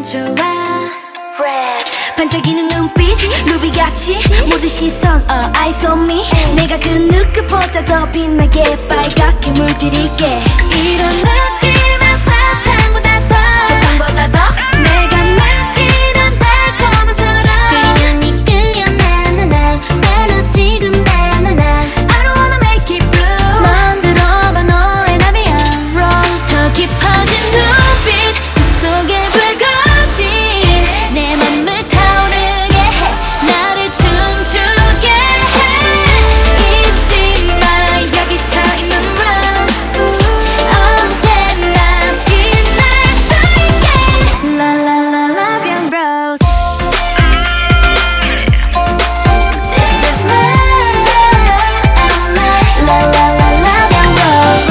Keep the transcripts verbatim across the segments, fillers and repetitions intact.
좋아 Red. 반짝이는 눈빛 루비같이 모든 시선 all eyes on me 내가 그 누구보다 더 빛나게 빨갛게 물들일게 이런 느낌은 사탕보다 더 사탕보다 더 내가 느끼는 달콤함처럼 그냥 니 끌려 나나나 바로 지금 나나나 I don't wanna make it blue 만들어봐 너의 나비야 Rose 더 깊어진 눈빛 그 속에 불거진 내 맘을 타오르게 해 나를 춤추게 해 잊지 마 여기 서 있는 Rose 언제나 빛날 수 있게 La la la love you Rose This is mine La la la love you Rose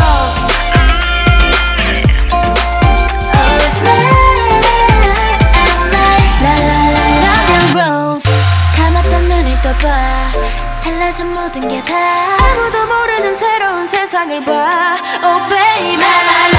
Oh it's mine La la la love you Rose 감았던 눈을 떠봐 달라진 모든 게 다 아무도 모르는 새로운 세상을 봐 Oh baby